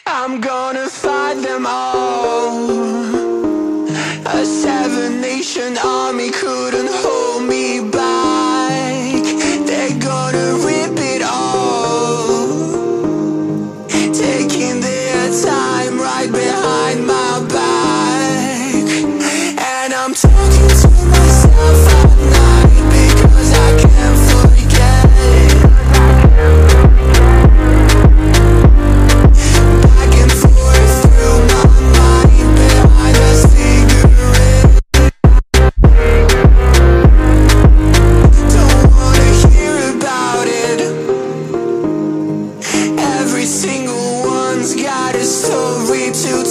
I'm gonna fight them all. A seven-nation army couldn't hold me back. They're gonna rip it all, taking their time right behind my back. And I'm talking to myself at night because I can't forget. Back and forth through my mind behind a cigarette. Don't wanna hear about it. Every single one's got a story to